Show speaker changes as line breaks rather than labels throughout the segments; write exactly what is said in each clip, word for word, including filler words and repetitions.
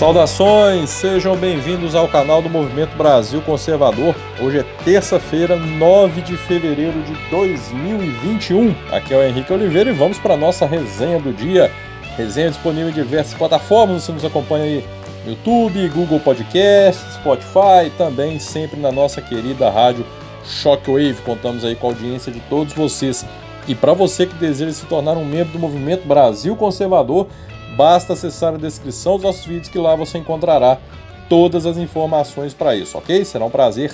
Saudações, sejam bem-vindos ao canal do Movimento Brasil Conservador. Hoje é terça-feira, nove de fevereiro de dois mil e vinte e um. Aqui é o Henrique Oliveira e vamos para a nossa resenha do dia. Resenha disponível em diversas plataformas, você nos acompanha aí no YouTube, Google Podcast, Spotify, também sempre na nossa querida rádio Shockwave. Contamos aí com a audiência de todos vocês. E para você que deseja se tornar um membro do Movimento Brasil Conservador, basta acessar a descrição dos nossos vídeos que lá você encontrará todas as informações para isso, ok? Será um prazer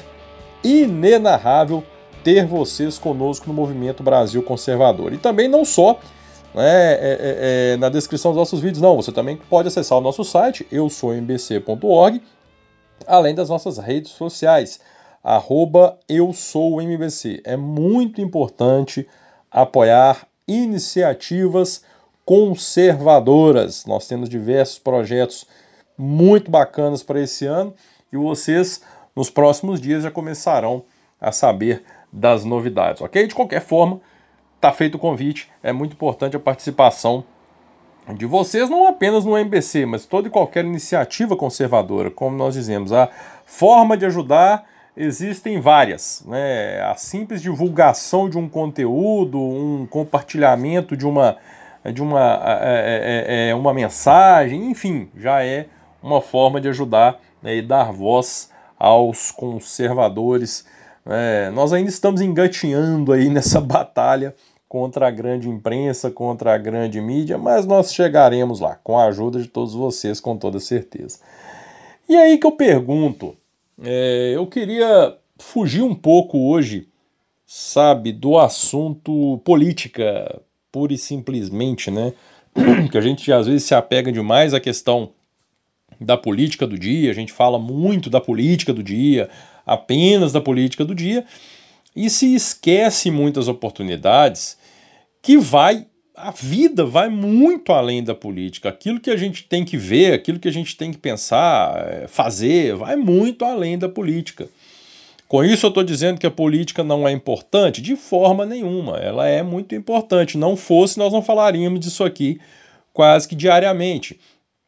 inenarrável ter vocês conosco no Movimento Brasil Conservador. E também não só né, é, é, é, na descrição dos nossos vídeos, não. Você também pode acessar o nosso site, eu sou m b c ponto org, além das nossas redes sociais, arroba eu sou M B C. É muito importante apoiar iniciativas conservadoras. Nós temos diversos projetos muito bacanas para esse ano e vocês, nos próximos dias, já começarão a saber das novidades, ok? De qualquer forma, está feito o convite. É muito importante a participação de vocês, não apenas no M B C, mas toda e qualquer iniciativa conservadora. Como nós dizemos, a forma de ajudar existem várias, né? A simples divulgação de um conteúdo, um compartilhamento de uma de uma, é, é, é, uma mensagem, enfim, já é uma forma de ajudar, né, e dar voz aos conservadores. É, nós ainda estamos engatinhando aí nessa batalha contra a grande imprensa, contra a grande mídia, mas nós chegaremos lá, com a ajuda de todos vocês, com toda certeza. E aí que eu pergunto, é, eu queria fugir um pouco hoje, sabe, do assunto política, pura e simplesmente, né? Que a gente às vezes se apega demais à questão da política do dia, a gente fala muito da política do dia, apenas da política do dia, e se esquece muitas oportunidades que vai, a vida vai muito além da política. Aquilo que a gente tem que ver, aquilo que a gente tem que pensar, fazer, vai muito além da política. Com isso eu estou dizendo que a política não é importante? De forma nenhuma, ela é muito importante. Não fosse, nós não falaríamos disso aqui quase que diariamente.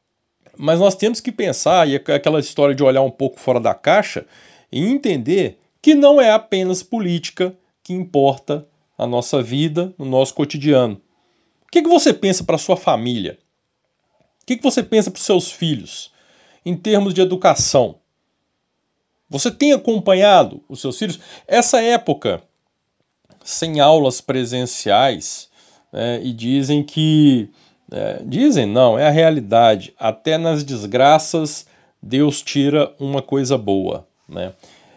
Mas nós temos que pensar, e é aquela história de olhar um pouco fora da caixa, e entender que não é apenas política que importa a nossa vida, no nosso cotidiano. O que, que você pensa para a sua família? O que, que você pensa para os seus filhos? Em termos de educação? Você tem acompanhado os seus filhos? Essa época sem aulas presenciais, né, e dizem que... É, dizem, não, é a realidade. Até nas desgraças, Deus tira uma coisa boa, né?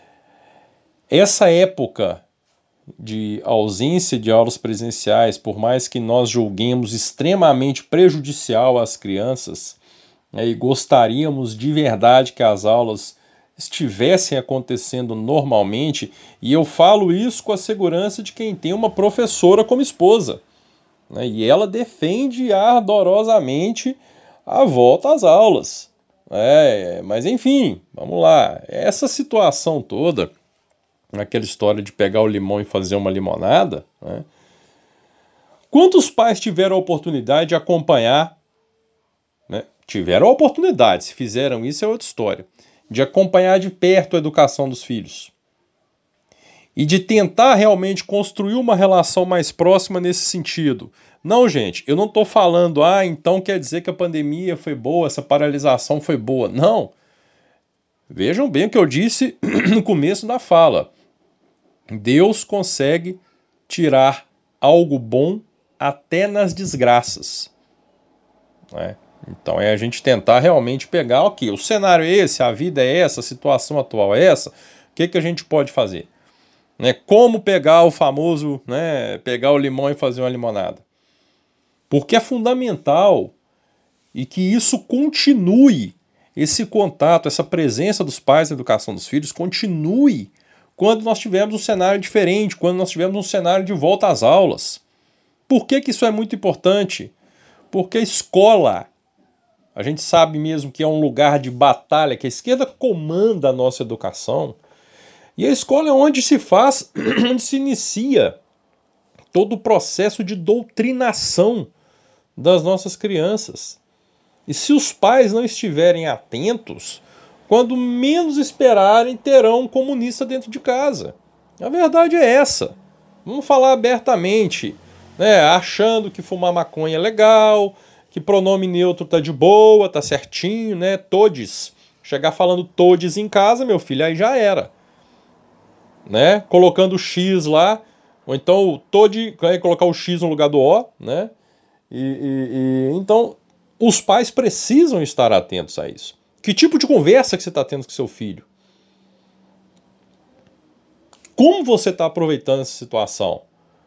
Essa época de ausência de aulas presenciais, por mais que nós julguemos extremamente prejudicial às crianças, né, e gostaríamos de verdade que as aulas estivessem acontecendo normalmente, e eu falo isso com a segurança de quem tem uma professora como esposa, né, e ela defende ardorosamente a volta às aulas. É, mas enfim, vamos lá, essa situação toda, aquela história de pegar o limão e fazer uma limonada, né, quantos pais tiveram a oportunidade de acompanhar, né, tiveram a oportunidade, se fizeram isso é outra história, de acompanhar de perto a educação dos filhos e de tentar realmente construir uma relação mais próxima nesse sentido. Não, gente, eu não estou falando, ah, então quer dizer que a pandemia foi boa, essa paralisação foi boa. Não. Vejam bem o que eu disse no começo da fala. Deus consegue tirar algo bom até nas desgraças, né? Então é a gente tentar realmente pegar, ok, o cenário é esse, a vida é essa, a situação atual é essa, o que, que a gente pode fazer? Né? Como pegar o famoso, né, pegar o limão e fazer uma limonada? Porque é fundamental e que isso continue, esse contato, essa presença dos pais na educação dos filhos continue quando nós tivermos um cenário diferente, quando nós tivermos um cenário de volta às aulas. Por que que isso é muito importante? Porque a escola, a gente sabe mesmo que é um lugar de batalha, que a esquerda comanda a nossa educação. E a escola é onde se faz, onde se inicia todo o processo de doutrinação das nossas crianças. E se os pais não estiverem atentos, quando menos esperarem, terão um comunista dentro de casa. A verdade é essa. Vamos falar abertamente, né? Achando que fumar maconha é legal, que pronome neutro tá de boa, tá certinho, né? Todes. Chegar falando todes em casa, meu filho, aí já era. Né? Colocando o X lá, ou então o tode, colocar o X no lugar do O, né? E, e, e, então, os pais precisam estar atentos a isso. Que tipo de conversa que você está tendo com seu filho? Como você está aproveitando essa situação?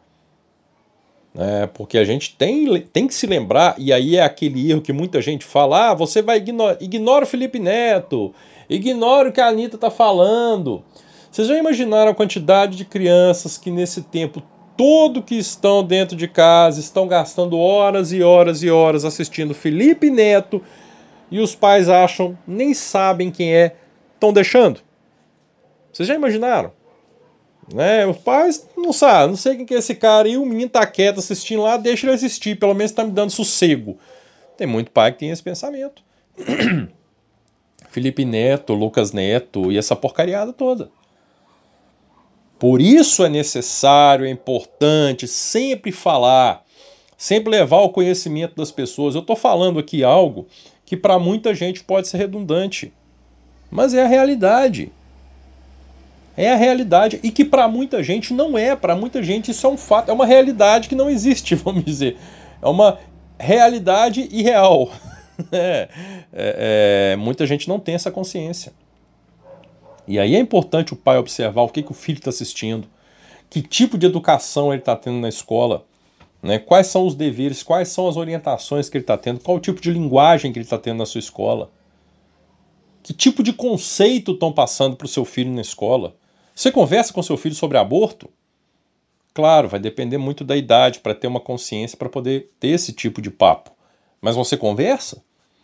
É, porque a gente tem, tem que se lembrar, e aí é aquele erro que muita gente fala, ah, você vai ignorar, ignora o Felipe Neto, ignora o que a Anitta está falando. Vocês já imaginaram a quantidade de crianças que nesse tempo todo que estão dentro de casa estão gastando horas e horas e horas assistindo Felipe Neto e os pais acham, nem sabem quem é, estão deixando? Vocês já imaginaram? Né? Os pais não sabem, não sei quem que é esse cara e o menino tá quieto assistindo lá, deixa ele assistir, pelo menos tá me dando sossego. Tem muito pai que tem esse pensamento. Felipe Neto, Lucas Neto e essa porcariada toda. Por isso é necessário, é importante sempre falar, sempre levar ao conhecimento das pessoas. Eu estou falando aqui algo que para muita gente pode ser redundante, mas é a realidade. É a realidade e que para muita gente não é. Para muita gente isso é um fato, é uma realidade que não existe, vamos dizer. É uma realidade irreal. é, é, é, muita gente não tem essa consciência. E aí é importante o pai observar o que, que o filho está assistindo, que tipo de educação ele está tendo na escola, né? Quais são os deveres, quais são as orientações que ele está tendo, qual o tipo de linguagem que ele está tendo na sua escola, que tipo de conceito estão passando para o seu filho na escola. Você conversa com seu filho sobre aborto? Claro, vai depender muito da idade para ter uma consciência, para poder ter esse tipo de papo. Mas você conversa?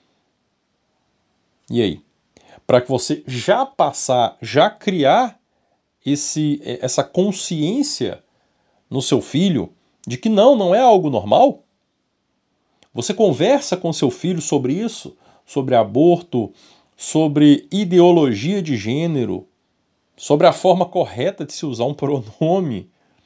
E aí? Para que você já passar, já criar esse, essa consciência no seu filho de que não, não é algo normal. Você conversa com seu filho sobre isso, sobre aborto, sobre ideologia de gênero, sobre a forma correta de se usar um pronome.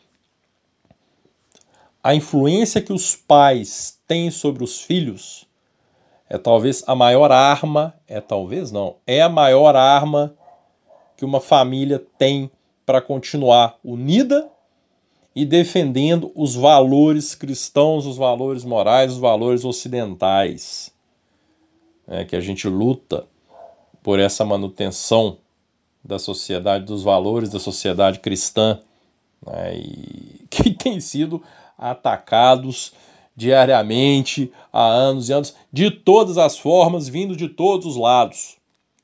A influência que os pais têm sobre os filhos é talvez a maior arma, é talvez não, é a maior arma que uma família tem para continuar unida e defendendo os valores cristãos, os valores morais, os valores ocidentais. É que a gente luta por essa manutenção da sociedade, dos valores da sociedade cristã, né, e que tem sido atacados diariamente, há anos e anos, de todas as formas, vindo de todos os lados.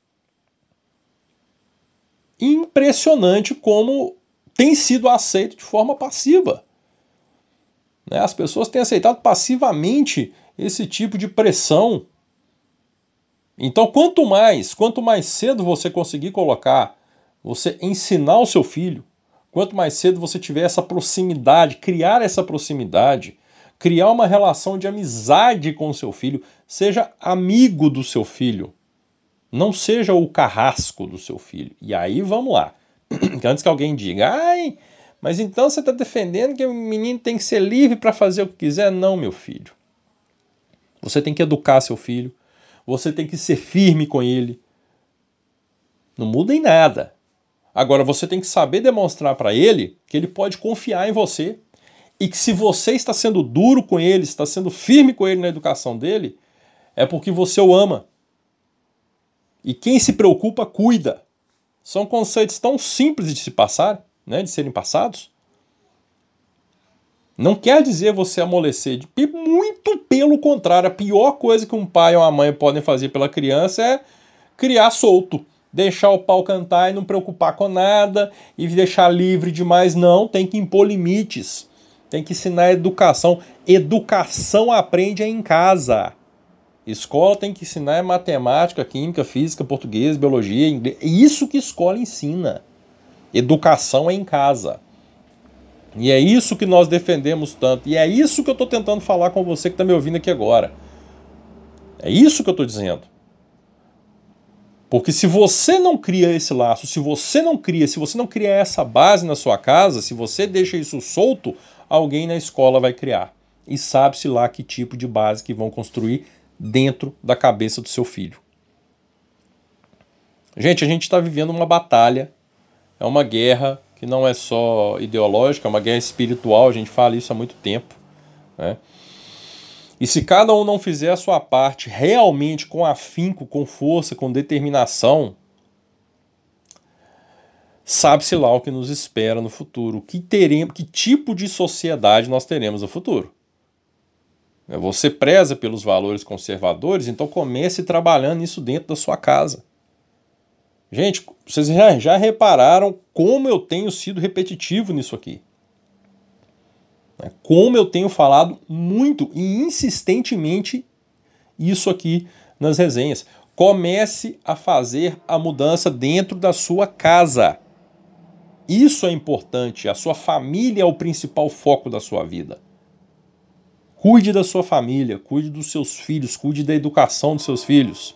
Impressionante como tem sido aceito de forma passiva. Né? As pessoas têm aceitado passivamente esse tipo de pressão. Então, quanto mais, quanto mais cedo você conseguir colocar, você ensinar o seu filho, quanto mais cedo você tiver essa proximidade, criar essa proximidade, criar uma relação de amizade com o seu filho, seja amigo do seu filho, não seja o carrasco do seu filho. E aí vamos lá, antes que alguém diga, ai, mas então você está defendendo que o menino tem que ser livre para fazer o que quiser? Não, meu filho. Você tem que educar seu filho, você tem que ser firme com ele. Não muda em nada. Agora você tem que saber demonstrar para ele que ele pode confiar em você. E que se você está sendo duro com ele, está sendo firme com ele na educação dele, é porque você o ama. E quem se preocupa, cuida. São conceitos tão simples de se passar, né, de serem passados. Não quer dizer você amolecer. Muito pelo contrário, a pior coisa que um pai ou uma mãe podem fazer pela criança é criar solto. Deixar o pau cantar e não preocupar com nada e deixar livre demais. Não, tem que impor limites. Tem que ensinar educação. Educação aprende em casa. Escola tem que ensinar matemática, química, física, português, biologia, inglês. É isso que escola ensina. Educação é em casa. E é isso que nós defendemos tanto. E é isso que eu estou tentando falar com você que está me ouvindo aqui agora. É isso que eu estou dizendo. Porque se você não cria esse laço, se você não cria, se você não cria essa base na sua casa, se você deixa isso solto, alguém na escola vai criar. E sabe-se lá que tipo de base que vão construir dentro da cabeça do seu filho. Gente, a gente está vivendo uma batalha, é uma guerra que não é só ideológica, é uma guerra espiritual, a gente fala isso há muito tempo, né? E se cada um não fizer a sua parte realmente com afinco, com força, com determinação, sabe-se lá o que nos espera no futuro, que teremos, que tipo de sociedade nós teremos no futuro. Você preza pelos valores conservadores, então comece trabalhando isso dentro da sua casa. Gente, vocês já, já repararam como eu tenho sido repetitivo nisso aqui? Como eu tenho falado muito e insistentemente isso aqui nas resenhas. Comece a fazer a mudança dentro da sua casa. Isso é importante. A sua família é o principal foco da sua vida. Cuide da sua família, cuide dos seus filhos, cuide da educação dos seus filhos.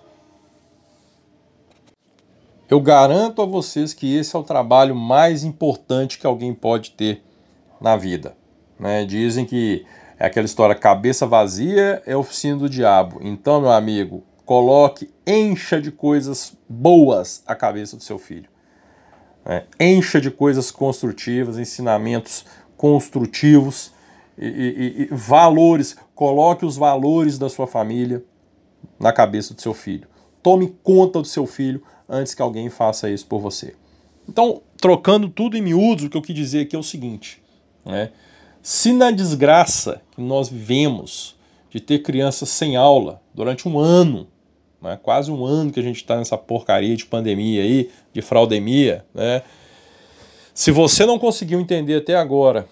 Eu garanto a vocês que esse é o trabalho mais importante que alguém pode ter na vida. Né? Dizem que é aquela história, cabeça vazia é oficina do diabo. Então, meu amigo, coloque, encha de coisas boas a cabeça do seu filho. Né? Encha de coisas construtivas, ensinamentos construtivos e, e, e valores. Coloque os valores da sua família na cabeça do seu filho. Tome conta do seu filho antes que alguém faça isso por você. Então, trocando tudo em miúdos, o que eu quis dizer aqui é o seguinte, né? Se na desgraça que nós vivemos de ter crianças sem aula durante um ano, né, quase um ano que a gente está nessa porcaria de pandemia aí, de fraudemia, né, se você não conseguiu entender até agora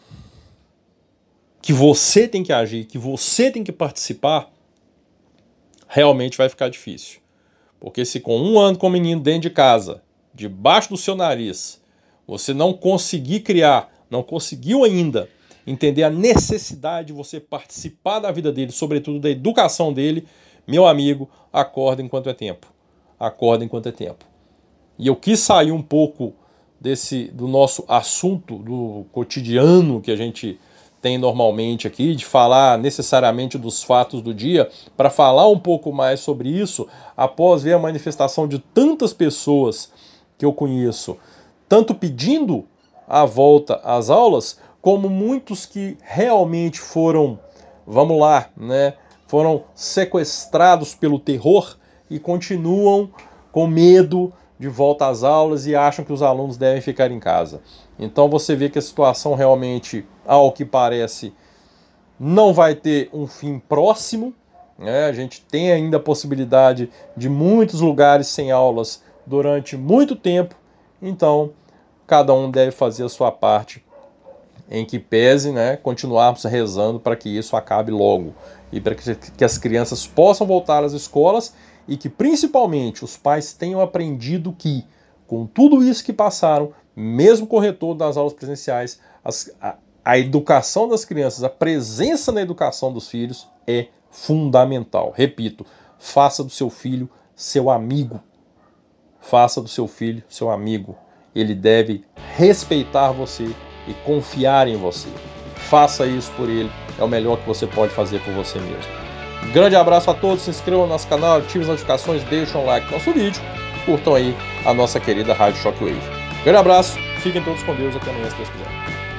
que você tem que agir, que você tem que participar, realmente vai ficar difícil. Porque se com um ano com o menino dentro de casa, debaixo do seu nariz, você não conseguir criar, não conseguiu ainda entender a necessidade de você participar da vida dele, sobretudo da educação dele, meu amigo, acorda enquanto é tempo. Acorda enquanto é tempo. E eu quis sair um pouco desse, do nosso assunto, do cotidiano que a gente tem normalmente aqui, de falar necessariamente dos fatos do dia, para falar um pouco mais sobre isso, após ver a manifestação de tantas pessoas que eu conheço, tanto pedindo a volta às aulas, como muitos que realmente foram, vamos lá, né, foram sequestrados pelo terror e continuam com medo de volta às aulas e acham que os alunos devem ficar em casa. Então você vê que a situação realmente, ao que parece, não vai ter um fim próximo, né? A gente tem ainda a possibilidade de muitos lugares sem aulas durante muito tempo, então cada um deve fazer a sua parte em que pese, né, continuarmos rezando para que isso acabe logo e para que, que as crianças possam voltar às escolas e que principalmente os pais tenham aprendido que, com tudo isso que passaram, mesmo com o retorno das aulas presenciais, as, a, a educação das crianças, a presença na educação dos filhos é fundamental. Repito, faça do seu filho seu amigo. Faça do seu filho seu amigo. Ele deve respeitar você e confiar em você. Faça isso por ele, é o melhor que você pode fazer por você mesmo. Um grande abraço a todos, se inscrevam no nosso canal, ativem as notificações, deixem um like no nosso vídeo, curtam aí a nossa querida Rádio Shockwave. Um grande abraço, fiquem todos com Deus, até amanhã se Deus quiser.